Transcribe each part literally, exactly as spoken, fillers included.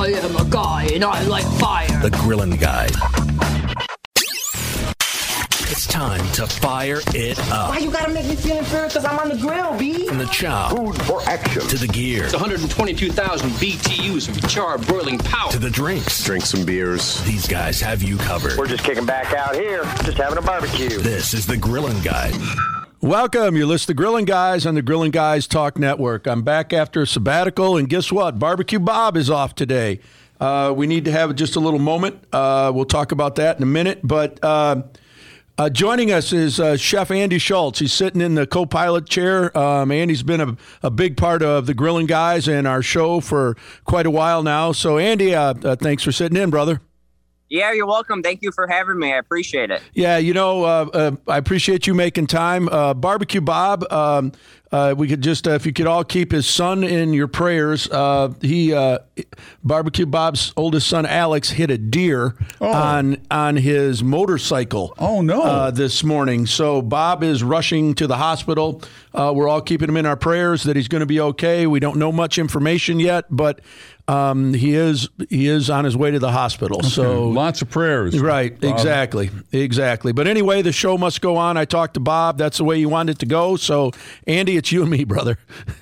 I am a guy and I like fire. The Grillin' Guy. It's time to fire it up. Why you gotta make me feel inferior? Because I'm on the grill, B. From the chow. Food for action. To the gear. It's one hundred twenty-two thousand B T Us of charred broiling power. To the drinks. Drink some beers. These guys have you covered. We're just kicking back out here, just having a barbecue. This is the Grillin' Guy. Welcome. You're listening to Grillin' Guys on the Grillin' Guys Talk Network. I'm back after a sabbatical, and guess what? Barbecue Bob is off today. Uh, we need to have just a little moment. Uh, we'll talk about that in a minute, but... Uh, Uh, joining us is uh, Chef Andy Schultz. He's sitting in the co-pilot chair. Um, Andy's been a, a big part of the Grillin' Guys and our show for quite a while now. So, Andy, uh, uh, thanks for sitting in, brother. Yeah, you're welcome. Thank you for having me. I appreciate it. Yeah, you know, uh, uh, I appreciate you making time. Uh, Barbecue Bob, um, uh, we could just, uh, if you could all keep his son in your prayers. Uh, he, uh, Barbecue Bob's oldest son, Alex, hit a deer oh. on on his motorcycle. Oh, no. Uh, this morning. So Bob is rushing to the hospital. Uh, we're all keeping him in our prayers that he's going to be okay. We don't know much information yet, but um, he is he is on his way to the hospital. Okay. So lots of prayers. Right, Bob. exactly, exactly. But anyway, the show must go on. I talked to Bob. That's the way you wanted it to go. So, Andy, it's you and me, brother.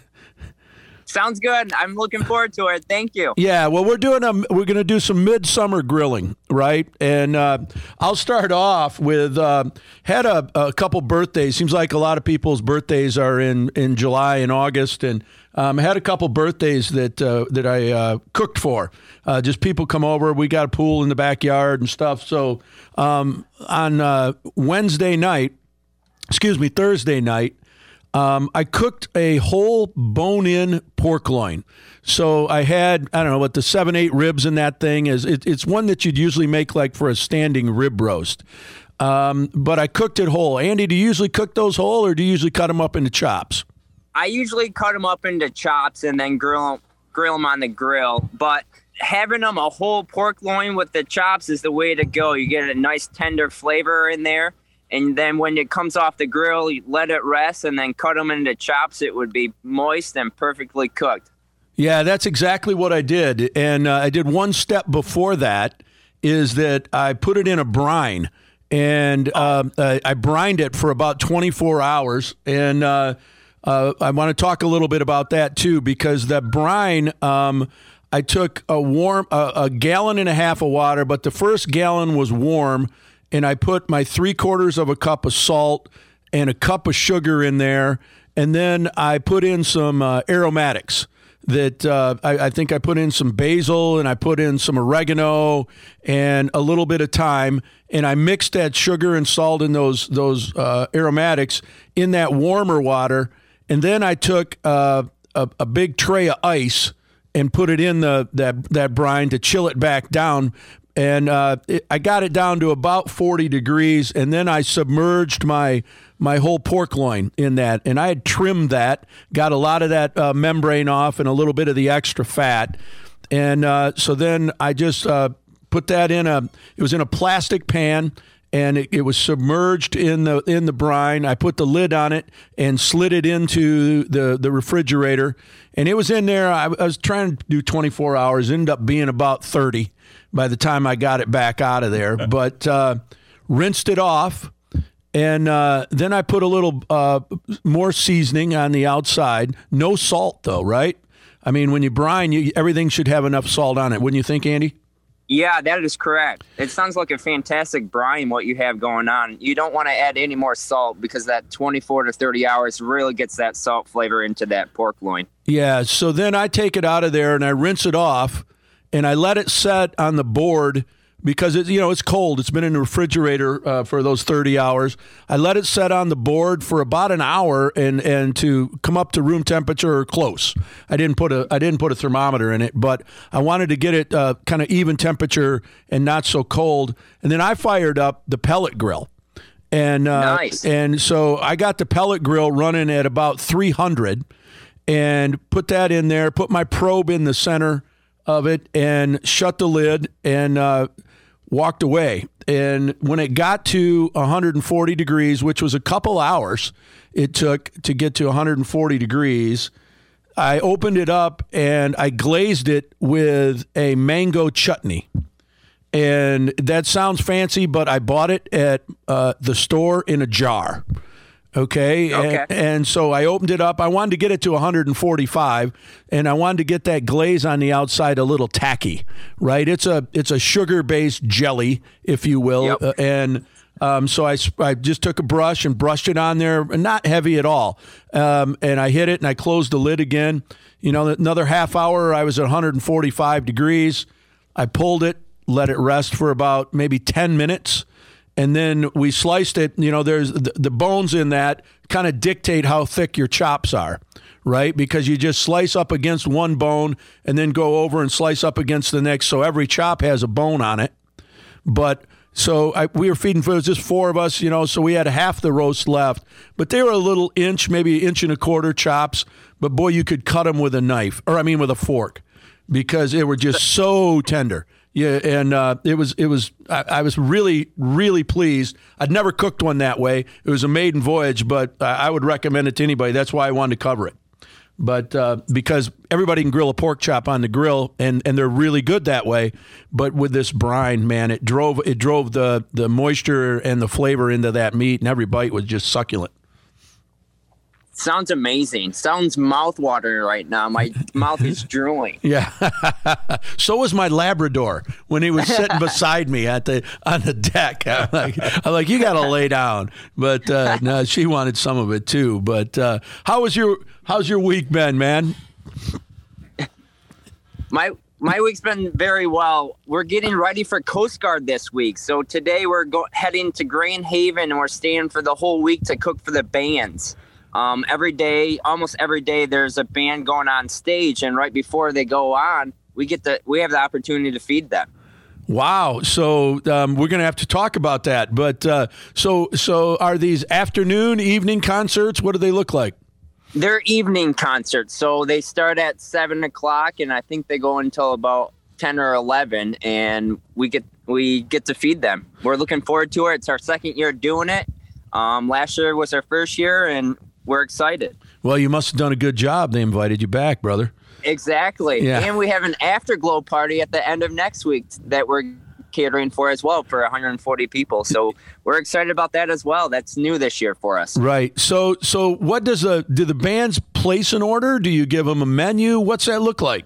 Sounds good. I'm looking forward to it. Thank you. Yeah, well, we're doing a we're going to do some midsummer grilling, right? And uh, I'll start off with uh, had a, a couple birthdays. Seems like a lot of people's birthdays are in, in July and August, and um, had a couple birthdays that uh, that I uh, cooked for. Uh, just people come over. We got a pool in the backyard and stuff. So um, on uh, Wednesday night, excuse me, Thursday night. Um, I cooked a whole bone-in pork loin. So I had, I don't know, what the seven, eight ribs in that thing is. It, it's one that you'd usually make like for a standing rib roast. Um, but I cooked it whole. Andy, do you usually cook those whole, or do you usually cut them up into chops? I usually cut them up into chops and then grill them, grill them on the grill. But having them a whole pork loin with the chops is the way to go. You get a nice tender flavor in there. And then when it comes off the grill, you let it rest and then cut them into chops. It would be moist and perfectly cooked. Yeah, that's exactly what I did. And uh, I did one step before that, is that I put it in a brine. And uh, I, I brined it for about twenty-four hours. And uh, uh, I want to talk a little bit about that, too, because that brine, um, I took a warm a, a gallon and a half of water, but the first gallon was warm. And I put my three quarters of a cup of salt and a cup of sugar in there. And then I put in some uh, aromatics that uh, I, I think I put in some basil, and I put in some oregano and a little bit of thyme. And I mixed that sugar and salt and those, those uh, aromatics in that warmer water. And then I took uh, a, a big tray of ice and put it in the that, that brine to chill it back down. And uh, it, I got it down to about forty degrees, and then I submerged my my whole pork loin in that. And I had trimmed that, got a lot of that uh, membrane off and a little bit of the extra fat. And uh, so then I just uh, put that in a, it was in a plastic pan, and it, it was submerged in the in the brine. I put the lid on it and slid it into the, the refrigerator. And it was in there. I, I was trying to do twenty-four hours, ended up being about thirty by the time I got it back out of there. But uh, rinsed it off, and uh, then I put a little uh, more seasoning on the outside. No salt, though, right? I mean, when you brine, you, everything should have enough salt on it. Wouldn't you think, Andy? Yeah, that is correct. It sounds like a fantastic brine, what you have going on. You don't want to add any more salt because that twenty-four to thirty hours really gets that salt flavor into that pork loin. Yeah, so then I take it out of there and I rinse it off, and I let it set on the board because it's, you know, it's cold. It's been in the refrigerator uh, for those thirty hours. I let it set on the board for about an hour and, and to come up to room temperature or close. I didn't put a I didn't put a thermometer in it, but I wanted to get it uh, kind of even temperature and not so cold. And then I fired up the pellet grill. And uh, nice. And so I got the pellet grill running at about three hundred and put that in there, put my probe in the center of it and shut the lid and uh, walked away. And when it got to one hundred forty degrees, which was a couple hours it took to get to one hundred forty degrees, I opened it up and I glazed it with a mango chutney. And that sounds fancy, but I bought it at uh, the store in a jar. Okay. Okay. And, and so I opened it up. I wanted to get it to one forty-five, and I wanted to get that glaze on the outside a little tacky, right? It's a it's a sugar-based jelly, if you will. Yep. Uh, and um, so I, I just took a brush and brushed it on there, not heavy at all. Um, and I hit it, and I closed the lid again. You know, another half hour, I was at one forty-five degrees. I pulled it, let it rest for about maybe ten minutes. And then we sliced it. You know, there's the, the bones in that kind of dictate how thick your chops are, right? Because you just slice up against one bone and then go over and slice up against the next. So every chop has a bone on it. But so I, we were feeding for, it was just four of us, you know, so we had half the roast left. But they were a little inch, maybe an inch and a quarter chops. But boy, you could cut them with a knife, or I mean with a fork, because they were just so tender. Yeah, and uh, it was it was I, I was really really pleased. I'd never cooked one that way. It was a maiden voyage, but uh, I would recommend it to anybody. That's why I wanted to cover it. But uh, because everybody can grill a pork chop on the grill, and, and they're really good that way. But with this brine, man, it drove it drove the the moisture and the flavor into that meat, and every bite was just succulent. Sounds amazing. Sounds mouth-watering right now. My mouth is drooling. Yeah. So was my Labrador when he was sitting beside me at the on the deck. I'm like, I'm like you got to lay down. But uh, no, she wanted some of it too. But uh, how was your how's your week been, man? My my week's been very well. We're getting ready for Coast Guard this week. So today we're go- heading to Grand Haven, and we're staying for the whole week to cook for the bands. Um, every day, almost every day, there's a band going on stage, and right before they go on, we get the we have the opportunity to feed them. Wow! So um, we're going to have to talk about that. But uh, so so are these afternoon, evening concerts? What do they look like? They're evening concerts, so they start at seven o'clock, and I think they go until about ten or eleven, and we get we get to feed them. We're looking forward to it. It's our second year doing it. Um, last year was our first year, and we're excited. Well, you must have done a good job. They invited you back, brother. Exactly. Yeah. And we have an afterglow party at the end of next week that we're catering for as well for one hundred forty people. So we're excited about that as well. That's new this year for us. Right. So so what does a do the bands place an order? Do you give them a menu? What's that look like?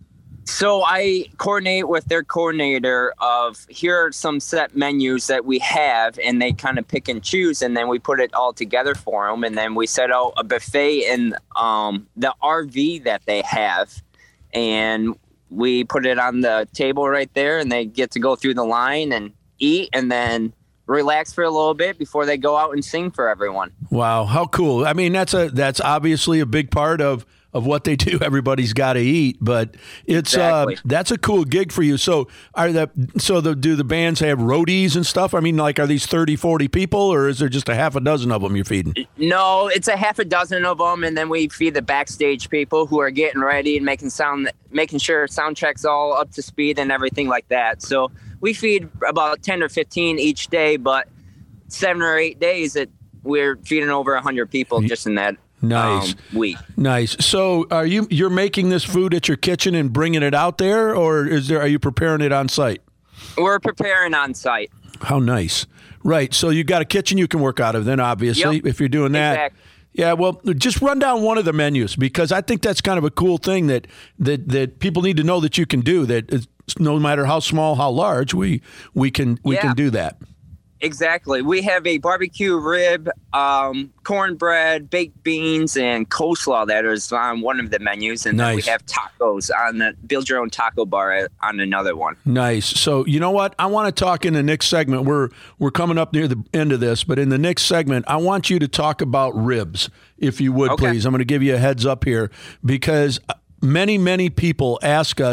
So I coordinate with their coordinator of here are some set menus that we have, and they kind of pick and choose, and then we put it all together for them, and then we set out a buffet in um, the R V that they have, and we put it on the table right there, and they get to go through the line and eat, and then relax for a little bit before they go out and sing for everyone. Wow, how cool! I mean, that's a that's obviously a big part of. of what they do. Everybody's got to eat, but it's Exactly. uh, that's a cool gig for you. So are the so the do the bands have roadies and stuff? I mean, like, are these thirty, forty people, or is there just a half a dozen of them you're feeding? No, it's a half a dozen of them, and then we feed the backstage people who are getting ready and making sound, making sure sound check's all up to speed and everything like that. So we feed about ten or fifteen each day, but seven or eight days that we're feeding over a hundred people just in that. Nice. Um, week. Nice. So are you you're making this food at your kitchen and bringing it out there, or is there are you preparing it on site? We're preparing on site. How nice. Right. So you got a kitchen you can work out of then, obviously, Yep. if you're doing that. Exactly. Yeah, well, just run down one of the menus, because I think that's kind of a cool thing that that, that people need to know that you can do, that it's, no matter how small, how large, we we can we Yeah. can do that. Exactly. We have a barbecue rib, um, cornbread, baked beans, and coleslaw that is on one of the menus. And then we Nice. have tacos on the build your own taco bar on another one. Nice. So you know what? I want to talk in the next segment. We're we're coming up near the end of this, but in the next segment, I want you to talk about ribs, if you would, Okay. please. I'm going to give you a heads up here, because many, many people ask us,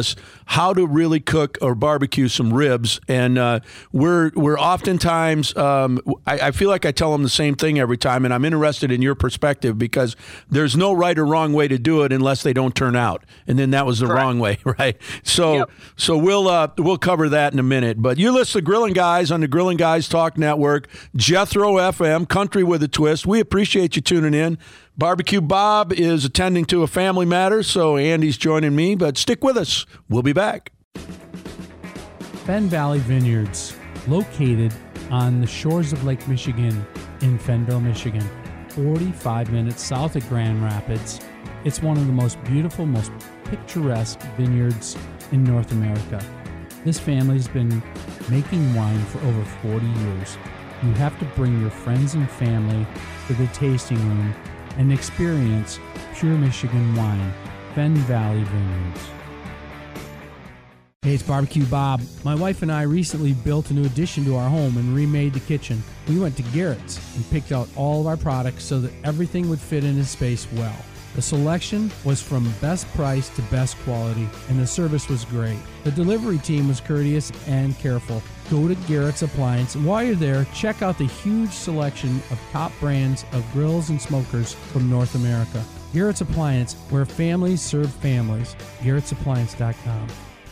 how to really cook or barbecue some ribs. And uh, we're we're oftentimes, um, I, I feel like I tell them the same thing every time, and I'm interested in your perspective because there's no right or wrong way to do it unless they don't turn out. And then that was the Correct. wrong way, right? So Yep. so we'll uh, we'll cover that in a minute. But you listen to Grilling Guys on the Grilling Guys Talk Network, Jethro F M, Country with a Twist. We appreciate you tuning in. Barbecue Bob is attending to a family matter, so Andy's joining me. But stick with us. We'll be back. Fenn Valley Vineyards, located on the shores of Lake Michigan in Fennville, Michigan, forty-five minutes south of Grand Rapids. It's one of the most beautiful, most picturesque vineyards in North America. This family's been making wine for over forty years. You have to bring your friends and family to the tasting room and experience pure Michigan wine. Fenn Valley Vineyards. Hey, it's Barbecue Bob. My wife and I recently built a new addition to our home and remade the kitchen. We went to Garrett's and picked out all of our products so that everything would fit in the space well. The selection was from best price to best quality, and the service was great. The delivery team was courteous and careful. Go to Garrett's Appliance, and while you're there, check out the huge selection of top brands of grills and smokers from North America. Garrett's Appliance, where families serve families. Garrett's Appliance dot com.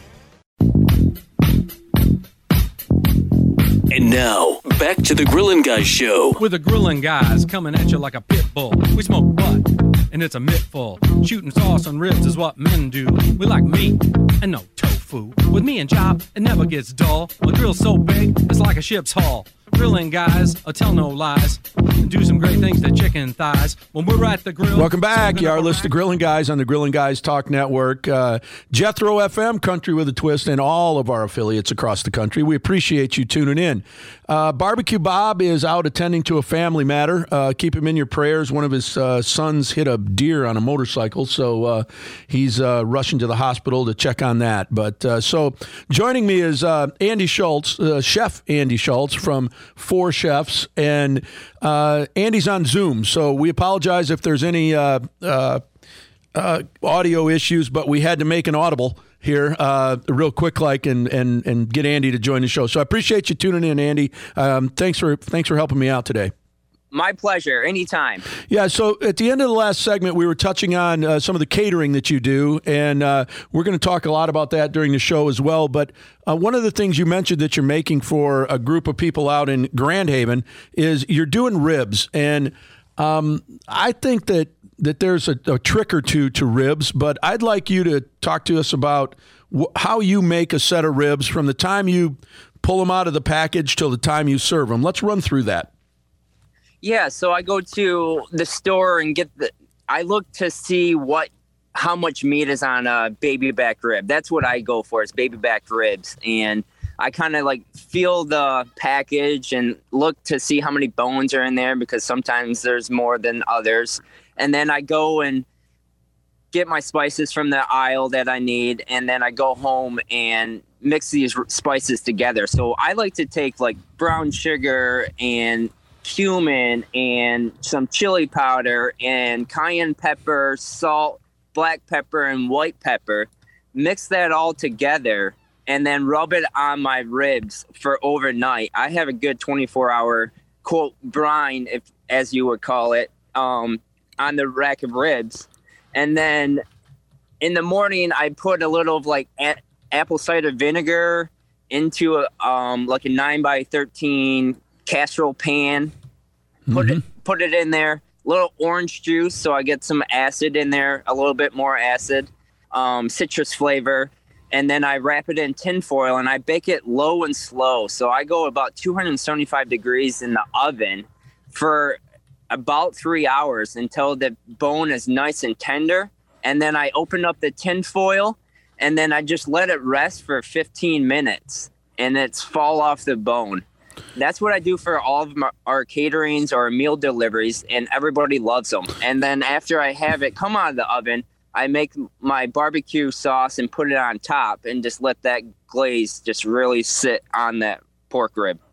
And now, back to the Grillin' Guys show. With the Grillin' Guys coming at you like a pit bull. We smoke butt, and it's a mittful. Shooting sauce on ribs is what men do. We like meat and no tofu. With me and Chop, it never gets dull. My grill's so big, it's like a ship's hull. Grilling Guys, I tell no lies, and do some great things to chicken thighs. When we're at the grill. Welcome back. You are listening to Grilling Guys on the Grilling Guys Talk Network, uh, Jethro F M, Country with a Twist, and all of our affiliates across the country. We appreciate you tuning in. Uh, Barbecue Bob is out attending to a family matter. Uh, keep him in your prayers. One of his uh, sons hit a deer on a motorcycle, so uh, he's uh, rushing to the hospital to check on that. But uh, so joining me is uh, Andy Schultz, uh, Chef Andy Schultz from Four Chefs, and uh, Andy's on Zoom, so we apologize if there's any uh, uh, uh, audio issues, but we had to make an audible here uh, real quick, like, and, and and get Andy to join the show. So I appreciate you tuning in, Andy. Um, thanks for thanks for helping me out today. My pleasure. Anytime. Yeah, so at the end of the last segment, we were touching on uh, some of the catering that you do, and uh, we're going to talk a lot about that during the show as well. But uh, one of the things you mentioned that you're making for a group of people out in Grand Haven is you're doing ribs. And um, I think that, that there's a, a trick or two to ribs, but I'd like you to talk to us about wh- how you make a set of ribs from the time you pull them out of the package till the time you serve them. Let's run through that. Yeah, so I go to the store and get the. I look to see what, how much meat is on a baby back rib. That's what I go for, is baby back ribs, and I kind of like feel the package and look to see how many bones are in there, because sometimes there's more than others. And then I go and get my spices from the aisle that I need, and then I go home and mix these spices together. So I like to take like brown sugar and cumin and some chili powder and cayenne pepper, salt, black pepper, and white pepper, mix that all together, and then rub it on my ribs for overnight. I have a good twenty-four hour, quote, brine, if as you would call it, um, on the rack of ribs. And then in the morning, I put a little of like a- apple cider vinegar into a, um, like a nine by thirteen casserole pan, put mm-hmm. it put it in there, little orange juice so I get some acid in there, a little bit more acid, um, citrus flavor, and then I wrap it in tin foil and I bake it low and slow. So I go about two hundred seventy-five degrees in the oven for about three hours until the bone is nice and tender, and then I open up the tin foil and then I just let it rest for fifteen minutes and it's fall off the bone. That's what I do for all of my, our caterings or meal deliveries, and everybody loves them. And then after I have it come out of the oven, I make my barbecue sauce and put it on top and just let that glaze just really sit on that pork rib.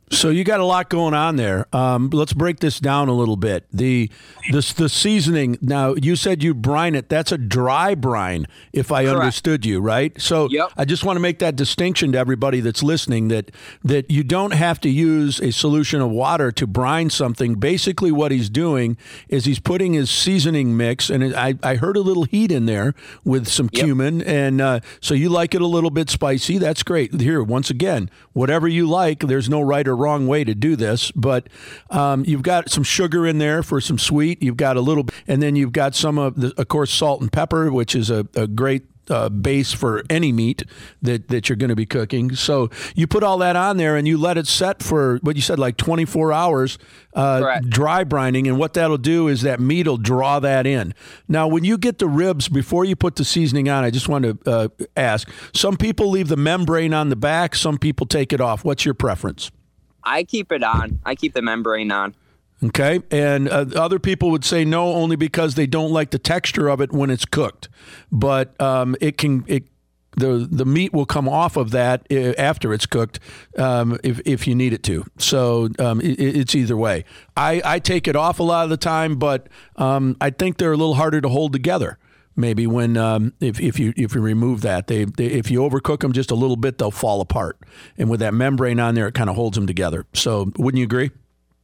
So you got a lot going on there. Um, let's break this down a little bit. The this the seasoning. Now you said you brine it. That's a dry brine, if I Correct. understood you right. So Yep. I just want to make that distinction to everybody that's listening that that you don't have to use a solution of water to brine something. Basically, what he's doing is he's putting his seasoning mix, and I I heard a little heat in there with some Yep. cumin, and uh, so you like it a little bit spicy. That's great. Here, once again, whatever you like. There's no right or wrong way to do this, but um, you've got some sugar in there for some sweet. You've got a little, and then you've got some of the, of course, salt and pepper, which is a, a great uh, base for any meat that, that you're going to be cooking. So you put all that on there and you let it set for what you said, like twenty-four hours, uh, dry brining. And what that'll do is that meat will draw that in. Now, when you get the ribs, before you put the seasoning on, I just want to uh, ask, some people leave the membrane on the back. Some people take it off. What's your preference? I keep it on. I keep the membrane on. Okay. And uh, other people would say no, only because they don't like the texture of it when it's cooked. But um, it can, it, the the meat will come off of that after it's cooked um, if, if you need it to. So um, it, it's either way. I, I take it off a lot of the time, but um, I think they're a little harder to hold together. Maybe when um, if if you if you remove that, they, they if you overcook them just a little bit, they'll fall apart. And with that membrane on there, it kind of holds them together. So wouldn't you agree?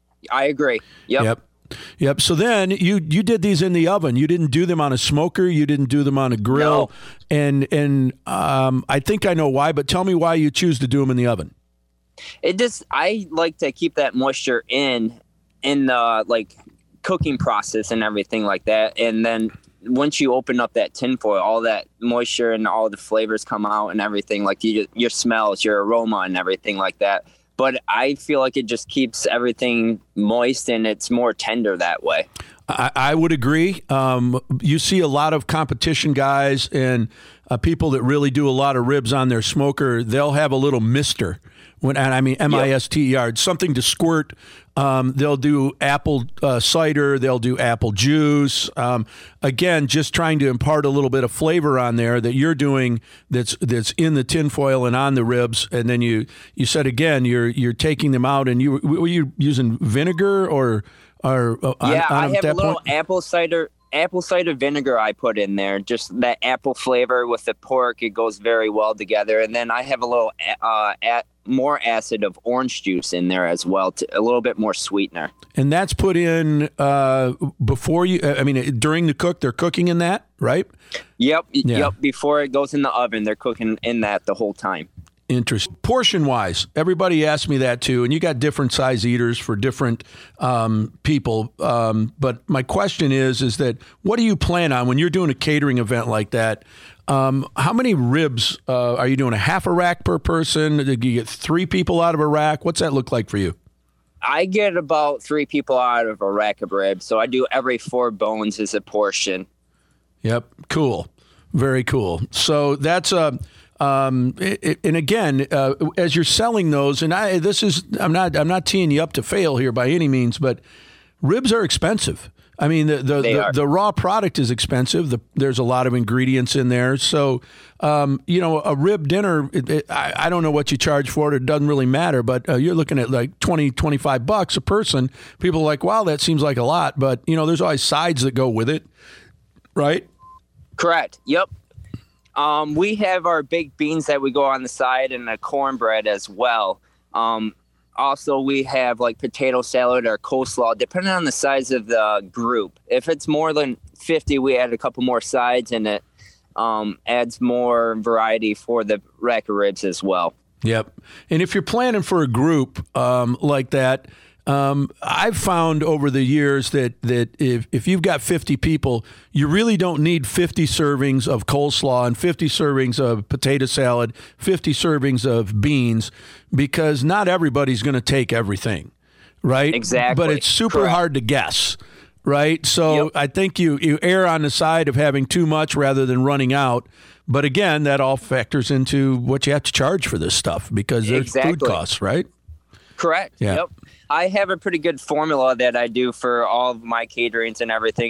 I agree. Yep. Yep. Yep. So then you you did these in the oven. You didn't do them on a smoker. You didn't do them on a grill. No. And and um, I think I know why. But tell me why you choose to do them in the oven. It just I like to keep that moisture in in the like cooking process and everything like that, and then once you open up that tin foil, all that moisture and all the flavors come out and everything, like you, your smells, your aroma and everything like that. But I feel like it just keeps everything moist and it's more tender that way. I, I would agree. Um, you see a lot of competition guys and uh, people that really do a lot of ribs on their smoker. They'll have a little mister. When, and I mean M I S T E R, something to squirt. Um, they'll do apple uh, cider. They'll do apple juice. Um, again, just trying to impart a little bit of flavor on there that you're doing. That's that's in the tinfoil and on the ribs. And then you you said again you're you're taking them out and you were you using vinegar or or uh, yeah, on, on I have that a little point? apple cider. Apple cider vinegar I put in there, just that apple flavor with the pork. It goes very well together. And then I have a little uh, at, more acid of orange juice in there as well, to, a little bit more sweetener. And that's put in uh, before you, I mean, during the cook, they're cooking in that, right? Yep. Yeah. Yep. Before it goes in the oven, they're cooking in that the whole time. Interesting. Portion wise, everybody asked me that too, and you got different size eaters for different um, people. Um, but my question is, is that what do you plan on when you're doing a catering event like that? Um, how many ribs uh, are you doing? A half a rack per person? Do you get three people out of a rack? What's that look like for you? I get about three people out of a rack of ribs, so I do every four bones as a portion. Yep. Cool. Very cool. So that's a. Um, it, and again, uh, as you're selling those, and I, this is, I'm not, I'm not teeing you up to fail here by any means, but ribs are expensive. I mean, the the, the, the raw product is expensive. The, there's a lot of ingredients in there. So, um, you know, a rib dinner, it, it, I, I don't know what you charge for it. It doesn't really matter, but uh, you're looking at like twenty, twenty-five bucks a person. People are like, wow, that seems like a lot, but you know, there's always sides that go with it. Right? Correct. Yep. Um, we have our baked beans that we go on the side and a cornbread as well. Um, also, we have like potato salad or coleslaw, depending on the size of the group. If it's more than fifty, we add a couple more sides, and it um, adds more variety for the rack of ribs as well. Yep. And if you're planning for a group um, like that, Um, I've found over the years that, that if, if you've got fifty people, you really don't need fifty servings of coleslaw and fifty servings of potato salad, fifty servings of beans, because not everybody's going to take everything, right? Exactly. But it's super Correct. hard to guess, right? So Yep. I think you, you err on the side of having too much rather than running out. But again, that all factors into what you have to charge for this stuff because there's Exactly. food costs, right? Correct. Yeah. Yep. I have a pretty good formula that I do for all of my caterings and everything. And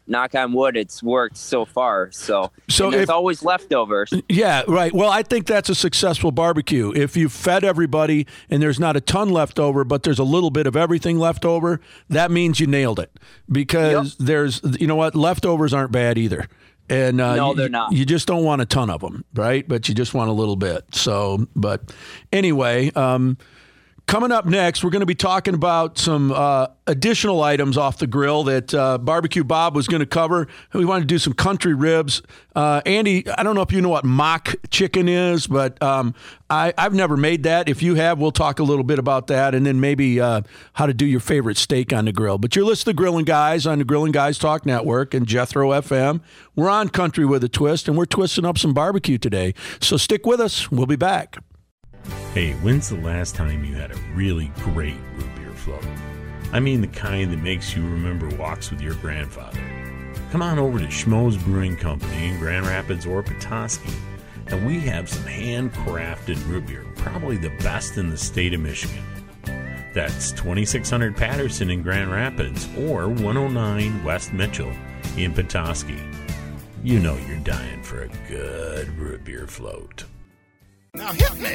knock on wood, it's worked so far. So, so and there's if, always leftovers. Yeah, right. Well, I think that's a successful barbecue. If you fed everybody and there's not a ton left over, but there's a little bit of everything left over, that means you nailed it. Because yep. there's, you know what, leftovers aren't bad either. And uh, no, they're you, not. You just don't want a ton of them, right? But you just want a little bit. So, but anyway, um, coming up next, we're going to be talking about some uh, additional items off the grill that uh, Barbecue Bob was going to cover. We wanted to do some country ribs. Uh, Andy, I don't know if you know what mock chicken is, but um, I, I've never made that. If you have, we'll talk a little bit about that, and then maybe uh, how to do your favorite steak on the grill. But you're listening to Grillin' Guys on the Grillin' Guys Talk Network and Jethro F M. We're on Country with a Twist, and we're twisting up some barbecue today. So stick with us. We'll be back. Hey, when's the last time you had a really great root beer float? I mean the kind that makes you remember walks with your grandfather. Come on over to Schmoes Brewing Company in Grand Rapids or Petoskey, and we have some handcrafted root beer, probably the best in the state of Michigan. That's twenty-six hundred Patterson in Grand Rapids or one oh nine West Mitchell in Petoskey. You know you're dying for a good root beer float. Now hit me.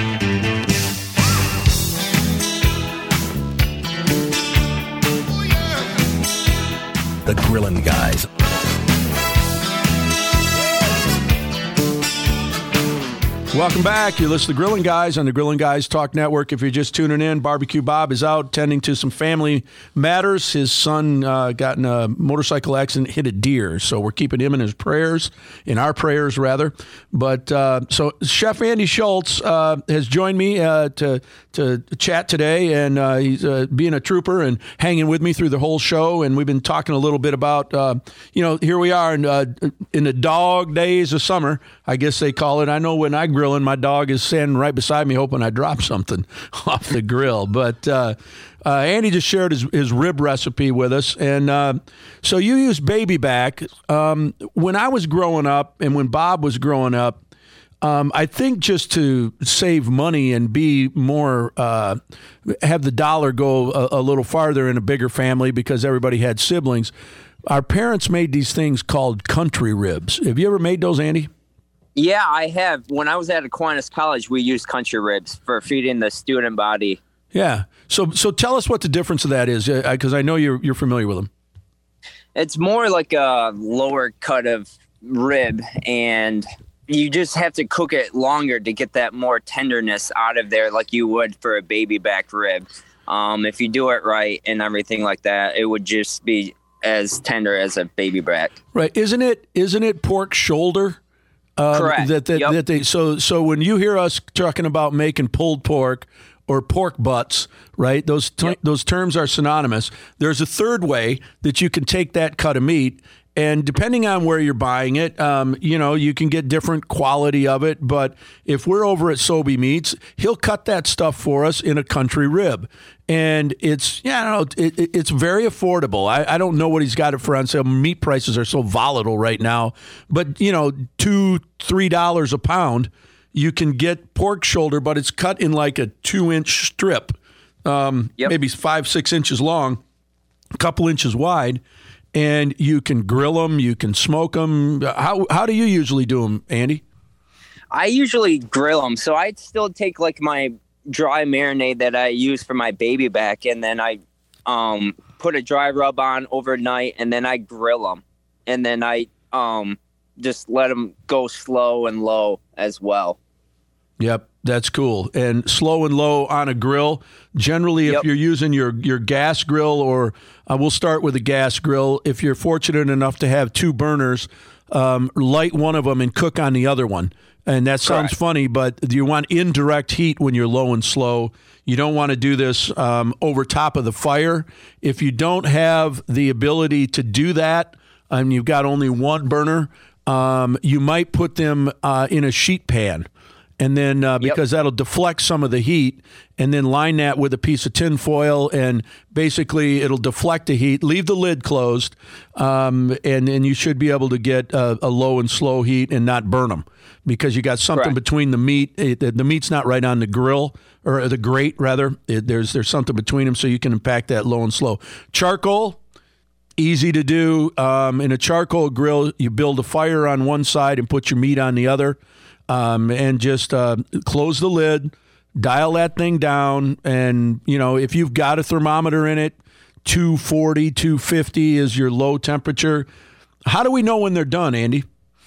Oh, yeah. The Grillin' Guys. Welcome back. You're listening to Grillin' Guys on the Grillin' Guys Talk Network. If you're just tuning in, Barbecue Bob is out tending to some family matters. His son uh, got in a motorcycle accident, hit a deer. So we're keeping him in his prayers, in our prayers, rather. But uh, so Chef Andy Schultz uh, has joined me uh, to to chat today, and uh, he's uh, being a trooper and hanging with me through the whole show. And we've been talking a little bit about, uh, you know, here we are in, uh, in the dog days of summer, I guess they call it. I know when I grilling, my dog is standing right beside me hoping I drop something off the grill. But uh, uh, Andy just shared his, his rib recipe with us. And uh, so you use baby back. Um, when I was growing up and when Bob was growing up, um, I think just to save money and be more, uh, have the dollar go a, a little farther in a bigger family because everybody had siblings, our parents made these things called country ribs. Have you ever made those, Andy? Yeah, I have. When I was at Aquinas College, we used country ribs for feeding the student body. Yeah. So so tell us what the difference of that is, because I know you're you're familiar with them. It's more like a lower cut of rib, and you just have to cook it longer to get that more tenderness out of there like you would for a baby back rib. Um, if you do it right and everything like that, it would just be as tender as a baby back. Right. Isn't it isn't it pork shoulder? Um, Correct. That, that, yep. that they, so so when you hear us talking about making pulled pork or pork butts, right? Those t- yep. those terms are synonymous. There's a third way that you can take that cut of meat, and depending on where you're buying it, um, you know, you can get different quality of it. But if we're over at Sobey Meats, he'll cut that stuff for us in a country rib. And it's, yeah, I don't know, it, it's very affordable. I, I don't know what he's got it for on sale. Meat prices are so volatile right now. But, you know, two, three dollars a pound, you can get pork shoulder, but it's cut in like a two-inch strip, um, yep. maybe five, six inches long, a couple inches wide. And you can grill them, you can smoke them. How how do you usually do them, Andy? I usually grill them. So I still take like my dry marinade that I use for my baby back, and then I um, put a dry rub on overnight, and then I grill them. And then I um, just let them go slow and low as well. Yep, that's cool. And slow and low on a grill. Generally, if yep. you're using your, your gas grill, or uh, we'll start with a gas grill. If you're fortunate enough to have two burners, um, light one of them and cook on the other one. And that sounds Correct. funny, but you want indirect heat when you're low and slow. You don't want to do this um, over top of the fire. If you don't have the ability to do that, and you've got only one burner, um, you might put them uh, in a sheet pan. And then uh, because yep. that'll deflect some of the heat, and then line that with a piece of tin foil, and basically it'll deflect the heat. Leave the lid closed, um, and, and you should be able to get a, a low and slow heat and not burn them, because you got something Correct. between the meat. It, the meat's not right on the grill, or the grate, rather. It, there's there's something between them, so you can impact that low and slow. Charcoal, Easy to do. Um, in a charcoal grill, you build a fire on one side and put your meat on the other, um, and just uh, close the lid, dial that thing down, and, you know, if you've got a thermometer in it, two forty, two fifty is your low temperature. How do we know when they're done, Andy?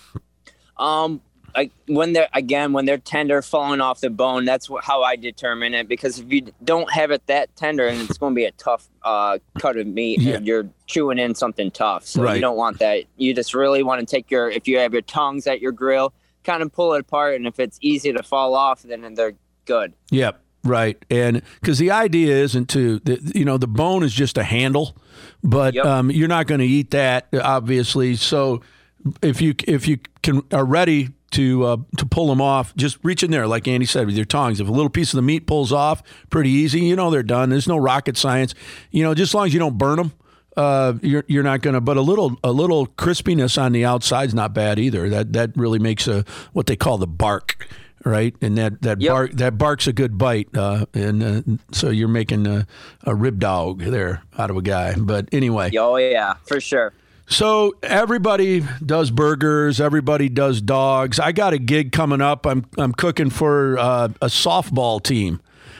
Um, like when they're again when they're tender, falling off the bone. That's what, how I determine it. Because if you don't have it that tender, and it's going to be a tough uh, cut of meat, Yeah. and you're chewing in something tough. So Right. you don't want that. You just really want to take your if you have your tongs at your grill, kind of pull it apart, and if it's easy to fall off, then they're good. Yep, right. And because the idea isn't to, the, you know, the bone is just a handle, but Yep. um, you're not going to eat that, obviously. So if you if you can are ready to uh, to pull them off, just reach in there, like Andy said, with your tongs. If a little piece of the meat pulls off, pretty easy. You know they're done. There's no rocket science. You know, just as long as you don't burn them, uh, you're you're not going to. But a little a little crispiness on the outside's not bad either. That that really makes a what they call the bark. Right, and that that Yep. bark that bark's a good bite, uh, and uh, so you're making a, a rib dog there out of a guy. But anyway, Oh yeah, for sure. so everybody does burgers, everybody does dogs. I got a gig coming up. I'm I'm cooking for uh, a softball team,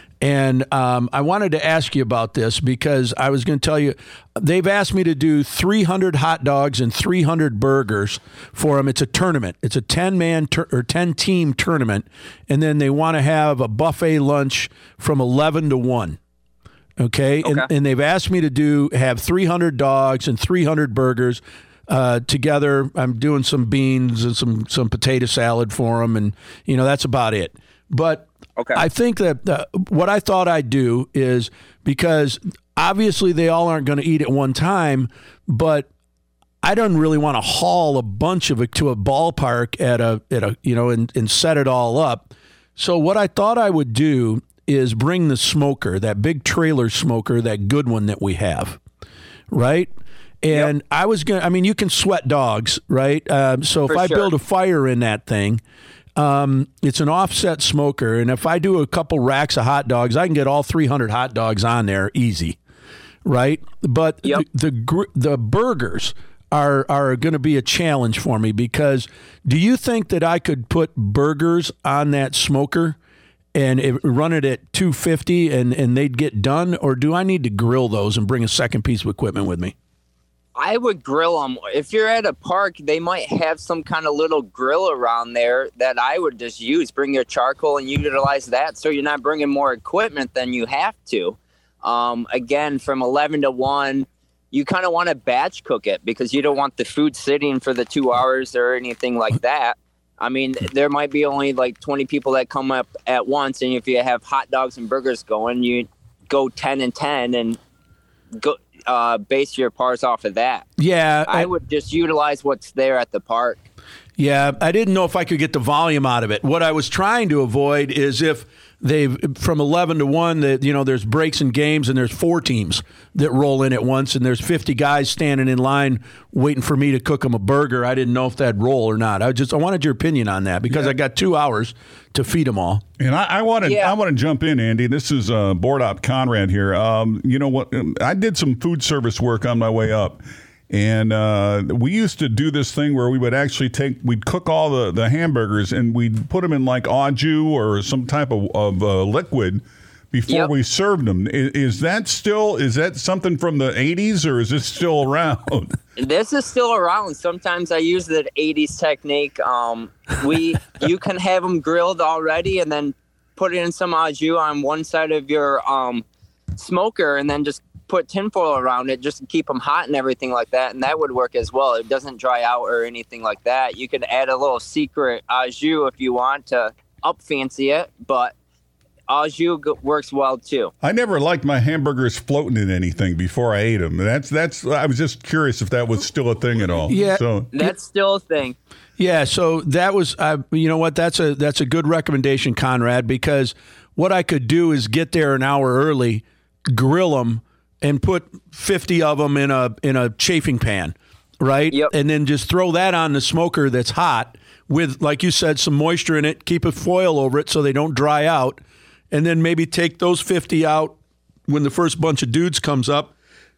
and um, I wanted to ask you about this because I was going to tell you they've asked me to do three hundred hot dogs and three hundred burgers for them. It's a tournament. It's a ten-man tur- or ten-team tournament, and then they want to have a buffet lunch from eleven to one. Okay, and, Okay. and they've asked me to do have three hundred dogs and three hundred burgers uh, together. I'm doing some beans and some some potato salad for them, and you know that's about it. But Okay. I think that uh, what I thought I'd do is because obviously they all aren't going to eat at one time, but I don't really want to haul a bunch of it to a ballpark at a at a you know and, and set it all up. So what I thought I would do is bring the smoker, that big trailer smoker, that good one that we have, right? And yep. I was going to, I mean, you can sweat dogs, right? Um, so For if I sure. build a fire in that thing, um, it's an offset smoker. And if I do a couple racks of hot dogs, I can get all three hundred hot dogs on there easy, right? But Yep. the, the, gr- the burgers are, are going to be a challenge for me because do you think that I could put burgers on that smoker and it, run it at two fifty and, and they'd get done? Or do I need to grill those and bring a second piece of equipment with me? I would grill them. If you're at a park, they might have some kind of little grill around there that I would just use. Bring your charcoal and utilize that so you're not bringing more equipment than you have to. Um, again, from eleven to one, you kind of want to batch cook it because you don't want the food sitting for the two hours or anything like that. I mean, there might be only like twenty people that come up at once, and if you have hot dogs and burgers going, you go ten and ten and go uh, base your parts off of that. Yeah. I, I would just utilize what's there at the park. Yeah, I didn't know if I could get the volume out of it. What I was trying to avoid is if they've from eleven to one, that you know, there's breaks in games and there's four teams that roll in at once and there's fifty guys standing in line waiting for me to cook them a burger. I didn't know if that'd roll or not. I just I wanted your opinion on that because Yeah. I got two hours to feed them all. And I, I want to Yeah. I want to jump in, Andy. This is uh, Board Op Conrad here. Um, you know what? um, I did some food service work on my way up. And uh, we used to do this thing where we would actually take, we'd cook all the, the hamburgers and we'd put them in like au jus or some type of, of uh, liquid before Yep. we served them. Is, is that still, is that something from the eighties or is it still around? This is still around. Sometimes I use the eighties technique. Um, we you can have them grilled already and then put in some au jus on one side of your um, smoker and then just put tinfoil around it just to keep them hot and everything like that, and that would work as well. It doesn't dry out or anything like that. You could add a little secret au jus if you want to up fancy it, but au jus g- works well too. I never liked my hamburgers floating in anything before I ate them. That's that's. I was just curious if that was still a thing at all. Yeah. So That's still a thing. Yeah, so that was, uh, you know what, that's a that's a good recommendation, Conrad, because what I could do is get there an hour early, grill them, and put fifty of them in a in a chafing pan, right? Yep. And then just throw that on the smoker that's hot with, like you said, some moisture in it. Keep a foil over it so they don't dry out. And then maybe take those fifty out when the first bunch of dudes comes up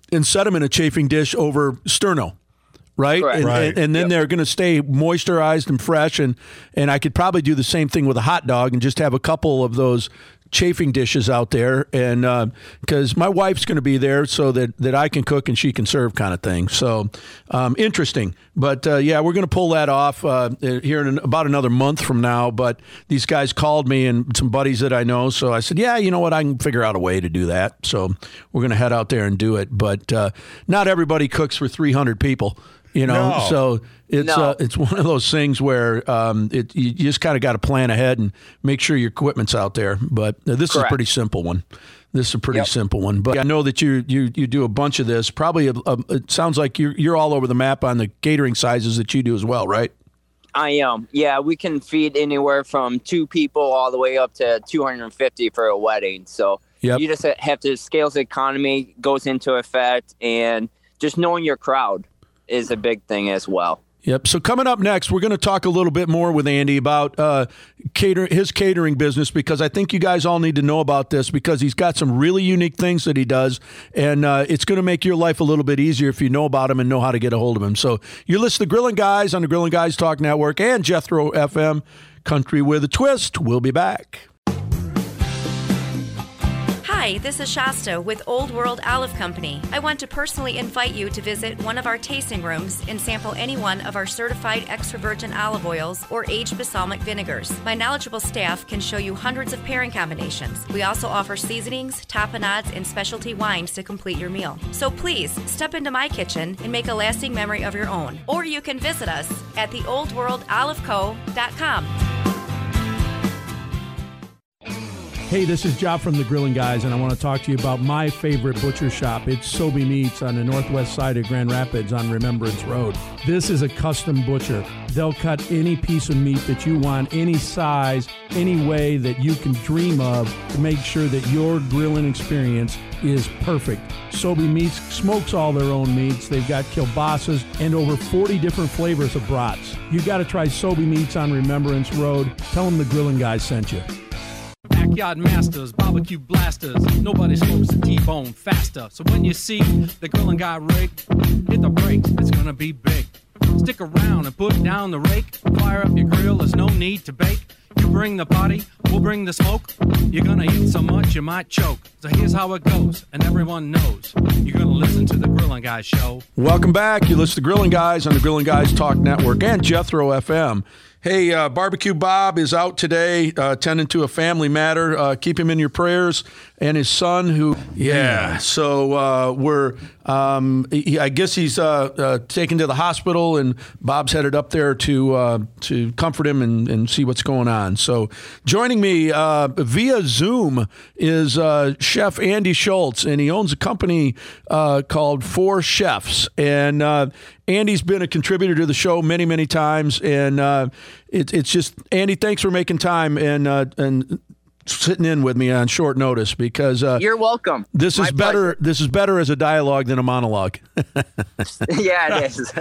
and set them in a chafing dish over sterno. Right? Correct. And, Right. and, and then Yep. they're going to stay moisturized and fresh. And, and I could probably do the same thing with a hot dog and just have a couple of those chafing dishes out there. And because uh, my wife's going to be there so that, that I can cook and she can serve kind of thing. So um, interesting. But uh, yeah, we're going to pull that off uh, here in about another month from now. But these guys called me and some buddies that I know. So I said, yeah, you know what? I can figure out a way to do that. So we're going to head out there and do it. But uh, not everybody cooks for three hundred people. You know, No. so it's No. uh, it's one of those things where um, it you just kind of got to plan ahead and make sure your equipment's out there. But uh, this is a Correct. pretty simple one. This is a pretty Yep. simple one. But I know that you you you do a bunch of this. Probably, a, a, it sounds like you're you're all over the map on the catering sizes that you do as well, right? I am. Yeah, we can feed anywhere from two people all the way up to two hundred fifty for a wedding. So Yep. you just have to scales economy goes into effect, and just knowing your crowd is a big thing as well. Yep. So coming up next, we're going to talk a little bit more with Andy about uh, cater his catering business, because I think you guys all need to know about this, because he's got some really unique things that he does, and uh, it's going to make your life a little bit easier if you know about him and know how to get a hold of him. So you listen to Grillin' Guys on the Grillin' Guys Talk Network and Jethro F M, Country with a Twist. We'll be back. Hi, this is Shasta with Old World Olive Company. I want to personally invite you to visit one of our tasting rooms and sample any one of our certified extra virgin olive oils or aged balsamic vinegars. My knowledgeable staff can show you hundreds of pairing combinations. We also offer seasonings, tapenades, and specialty wines to complete your meal. So please, step into my kitchen and make a lasting memory of your own. Or you can visit us at the old world olive co dot com. Hey, this is Job from the Grillin' Guys, and I want to talk to you about my favorite butcher shop. It's Sobe Meats on the northwest side of Grand Rapids on Remembrance Road. This is a custom butcher. They'll cut any piece of meat that you want, any size, any way that you can dream of to make sure that your grilling experience is perfect. Sobe Meats smokes all their own meats. They've got kielbasa's and over forty different flavors of brats. You got to try Sobe Meats on Remembrance Road. Tell them the Grillin' Guys sent you. Backyard masters, barbecue blasters. Nobody smokes a T-bone faster. So when you see the Grillin' Guy rig, hit the brakes, it's gonna be big. Stick around and put down the rake. Fire up your grill, there's no need to bake. You bring the party, we'll bring the smoke. You're gonna eat so much you might choke. So here's how it goes, and everyone knows. You're gonna listen to the Grillin' Guys show. Welcome back. You listen to Grillin' Guys on the Grillin' Guys Talk Network and Jethro F M. Hey, uh, Barbecue Bob is out today uh, tending to a family matter. Uh, keep him in your prayers. And his son, who, yeah, so uh, we're, um, he, I guess he's uh, uh, taken to the hospital, and Bob's headed up there to uh, to comfort him and, and see what's going on. So joining me uh, via Zoom is uh, Chef Andy Schultz, and he owns a company uh, called Four Chefs. And uh, Andy's been a contributor to the show many, many times, and uh, it, it's just, Andy, thanks for making time and uh, and sitting in with me on short notice, because uh, You're welcome. This My is better. pleasure. This is better as a dialogue than a monologue. Yeah, it is.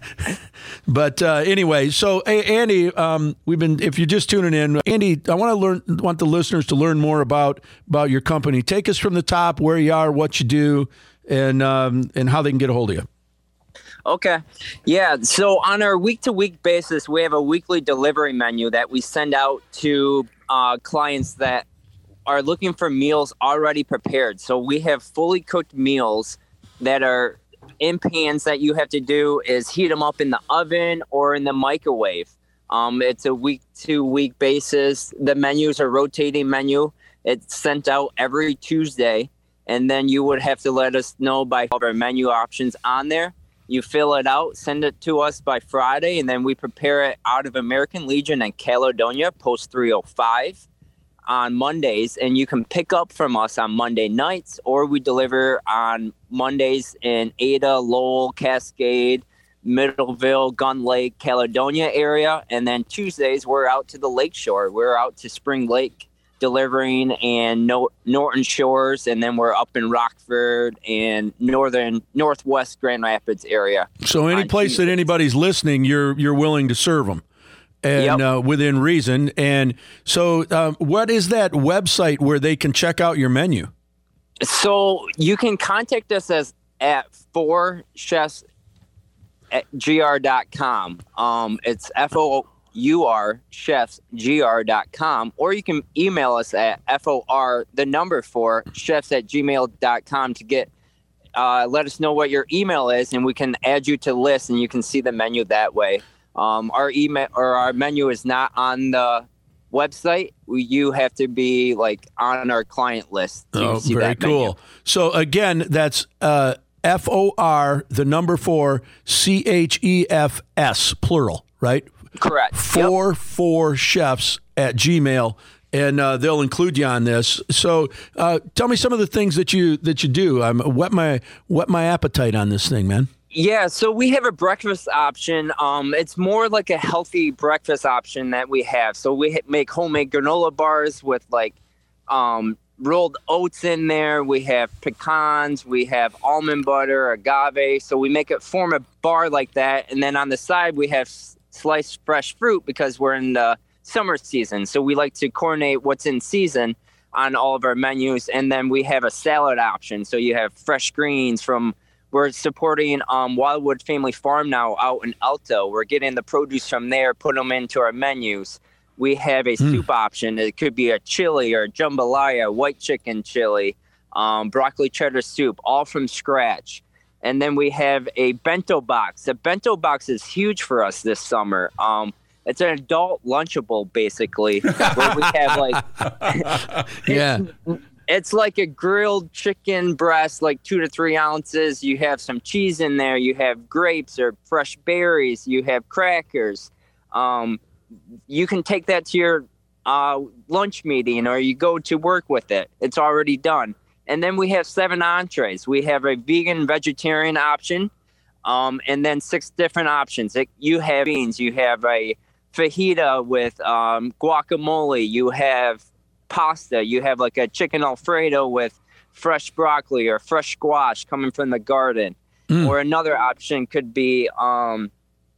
But uh, anyway, so hey, Andy, um, we've been. If you're just tuning in, Andy, I want to learn. Want the listeners to learn more about about your company. Take us from the top, where you are, what you do, and um, and how they can get a hold of you. Okay. Yeah. So on our week to week basis, we have a weekly delivery menu that we send out to uh, clients that are looking for meals already prepared. So we have fully cooked meals that are in pans that you have to do is heat them up in the oven or in the microwave. Um, it's a week to week basis. The menus are rotating menu. It's sent out every Tuesday. And then you would have to let us know by our menu options on there. You fill it out, send it to us by Friday, and then we prepare it out of American Legion and Caledonia, Post three oh five, on Mondays. And you can pick up from us on Monday nights, or we deliver on Mondays in Ada, Lowell, Cascade, Middleville, Gun Lake, Caledonia area. And then Tuesdays, we're out to the Lakeshore. We're out to Spring Lake delivering, and no, Norton Shores, and then we're up in Rockford and northern northwest Grand Rapids area. So any place that anybody's listening, you're you're willing to serve them, and Yep. uh, within reason. And so, uh, what is that website where they can check out your menu? So you can contact us as at four chefs at g r dot com. Um, it's F O U R chefs g r dot com, or you can email us at F O R, the number four, chefs at gmail dot com to get, uh, let us know what your email is, and we can add you to the list, and you can see the menu that way. Um, our email or our menu is not on the website. We, you have to be like on our client list to oh, see very that cool. menu. So again, that's uh, F O R, the number four, C H E F S, plural, right? Correct. Four, yep. four chefs at Gmail, and uh, they'll include you on this. So uh, tell me some of the things that you that you do. I'm whet my whet my appetite on this thing, man. Yeah, so we have a breakfast option. Um, it's more like a healthy breakfast option that we have. So we make homemade granola bars with like um, rolled oats in there. We have pecans. We have almond butter, agave. So we make it form a bar like that. And then on the side, we have sliced fresh fruit because we're in the summer season. So we like to coordinate what's in season on all of our menus. And then we have a salad option. So you have fresh greens from... We're supporting um, Wildwood Family Farm now out in Alto. We're getting the produce from there, putting them into our menus. We have a mm. soup option. It could be a chili or a jambalaya, white chicken chili, um, broccoli cheddar soup, all from scratch. And then we have a bento box. The bento box is huge for us this summer. Um, it's an adult Lunchable, basically, where we have like... yeah. It's like a grilled chicken breast, like two to three ounces. You have some cheese in there. You have grapes or fresh berries. You have crackers. Um, you can take that to your uh, lunch meeting, or you go to work with it. It's already done. And then we have seven entrees. We have a vegan, vegetarian option, um, and then six different options. It, you have beans. You have a fajita with um, guacamole. You have pasta. You have like a chicken Alfredo with fresh broccoli or fresh squash coming from the garden. Mm. Or another option could be um,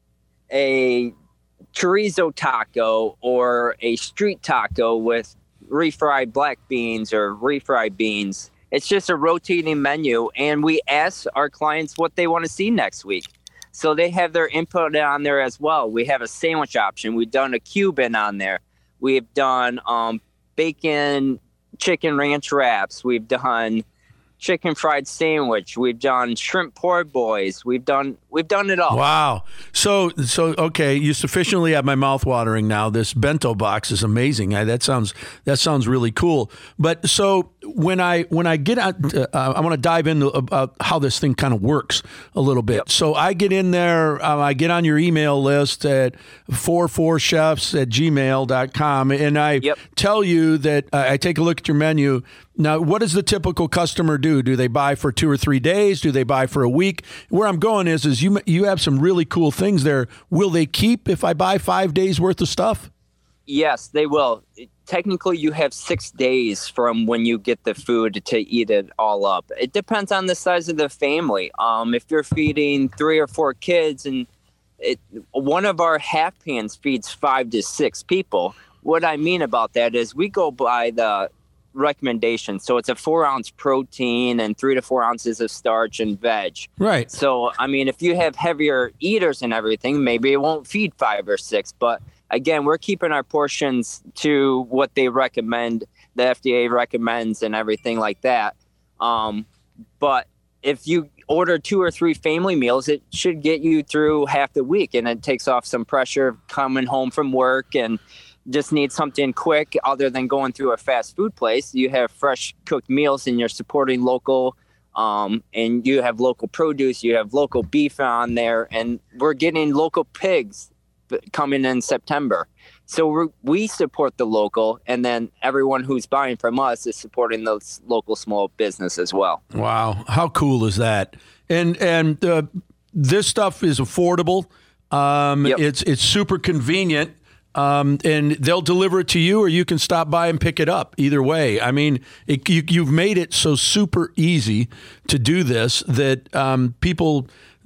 a chorizo taco or a street taco with refried black beans or refried beans. It's just a rotating menu, and we ask our clients what they want to see next week. So they have their input on there as well. We have a sandwich option. We've done a Cuban on there. We've done um, bacon chicken ranch wraps. We've done chicken fried sandwich. We've done shrimp poor boys. We've done we've done it all. Wow. So so okay, you sufficiently have my mouth watering now. This bento box is amazing. I, that sounds that sounds really cool. But so when I when I get out, uh, I want to dive into about how this thing kind of works a little bit. Yep. So I get in there. Um, I get on your email list at four four chefs at gmail dot com, and I yep. tell you that uh, I take a look at your menu. Now, what does the typical customer do? Do they buy for two or three days? Do they buy for a week? Where I'm going is, is you you have some really cool things there. Will they keep if I buy five days worth of stuff? Yes, they will. Technically, you have six days from when you get the food to eat it all up. It depends on the size of the family. Um, if you're feeding three or four kids, and it, one of our half pans feeds five to six people. What I mean about that is we go by the recommendation. So it's a four ounce protein and three to four ounces of starch and veg. Right. So, I mean, if you have heavier eaters and everything, maybe it won't feed five or six. But again, we're keeping our portions to what they recommend, the F D A recommends and everything like that. Um, but if you order two or three family meals, it should get you through half the week, and it takes off some pressure coming home from work and just need something quick other than going through a fast food place. You have fresh cooked meals, and you're supporting local, um, and you have local produce, you have local beef on there, and we're getting local pigs coming in September. So we're, we support the local, and then everyone who's buying from us is supporting those local small business as well. Wow. How cool is that? And, and uh, this stuff is affordable. Um, yep. It's, it's super convenient. Um, and they'll deliver it to you, or you can stop by and pick it up. Either way, I mean, it, you, you've made it so super easy to do this that um, people.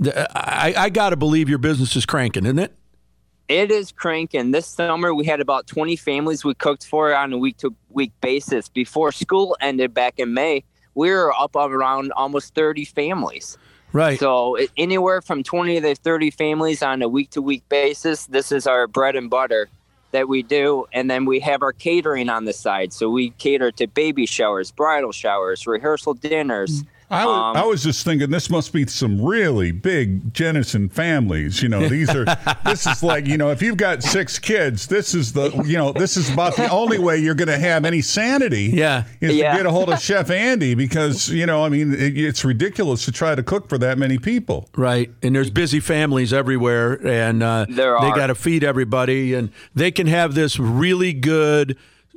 I, I got to believe your business is cranking, isn't it? It is cranking. This summer, we had about twenty families we cooked for on a week-to-week basis. Before school ended back in May, we're up around almost thirty families. Right. So it, anywhere from twenty to thirty families on a week-to-week basis. This is our bread and butter that we do. And then we have our catering on the side. So we cater to baby showers, bridal showers, rehearsal dinners. I was, um, I was just thinking this must be some really big Jennison families. You know, these are, this is like, you know, if you've got six kids, this is the, you know, this is about the only way you're going to have any sanity. Yeah. Is Yeah. to get a hold of Chef Andy because, you know, I mean, it, it's ridiculous to try to cook for that many people. Right. And there's busy families everywhere, and uh, There they are. got to feed everybody, and they can have this really good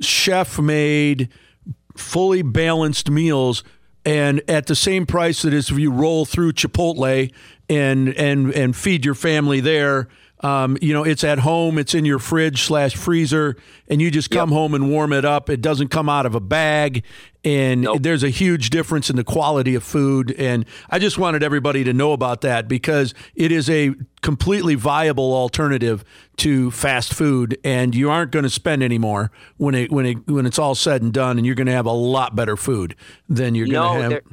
chef-made, fully balanced meals, and at the same price that is if you roll through Chipotle and and and feed your family there. Um, you know, it's at home, it's in your fridge slash freezer, and you just come Yep. home and warm it up. It doesn't come out of a bag, and Nope. there's a huge difference in the quality of food. And I just wanted everybody to know about that because it is a completely viable alternative to fast food, and you aren't going to spend any more when it when it when it's all said and done, and you're going to have a lot better food than you're going No, to have. there-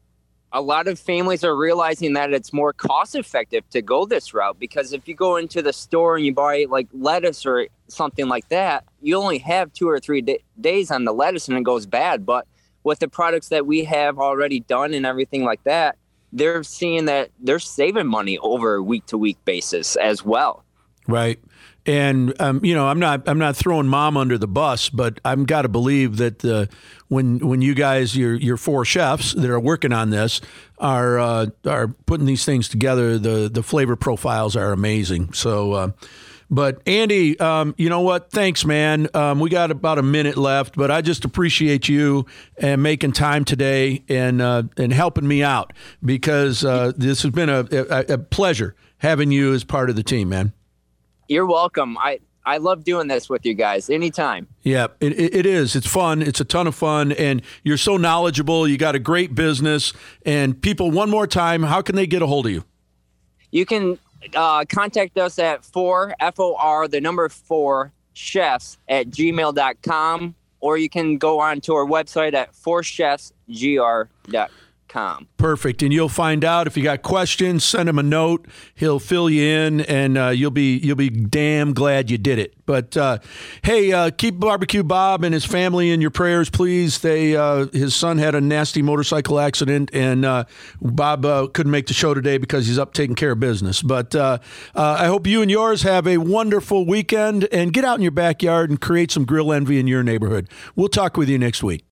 a lot of families are realizing that it's more cost effective to go this route, because if you go into the store and you buy like lettuce or something like that, you only have two or three d- days on the lettuce and it goes bad. But with the products that we have already done and everything like that, they're seeing that they're saving money over a week to week basis as well. Right. And um, you know, I'm not I'm not throwing mom under the bus, but I've got to believe that uh, when when you guys, your your four chefs that are working on this, are uh, are putting these things together, the the flavor profiles are amazing. So, uh, but Andy, um, you know what? Thanks, man. Um, we got about a minute left, but I just appreciate you and making time today and uh, and helping me out because uh, this has been a, a, a pleasure having you as part of the team, man. You're welcome. I, I love doing this with you guys anytime. Yeah, it, it is. It's fun. It's a ton of fun. And you're so knowledgeable. You got a great business. And people, one more time, how can they get a hold of you? You can uh, contact us at four, F O R, the number four, chefs at gmail dot com, or you can go on to our website at four chefs g r dot com. Perfect. And you'll find out if you got questions, send him a note. He'll fill you in, and uh, you'll be you'll be damn glad you did it. But uh, hey, uh, keep Barbecue Bob and his family in your prayers, please. They uh, his son had a nasty motorcycle accident, and uh, Bob uh, couldn't make the show today because he's up taking care of business. But uh, uh, I hope you and yours have a wonderful weekend, and get out in your backyard and create some grill envy in your neighborhood. We'll talk with you next week.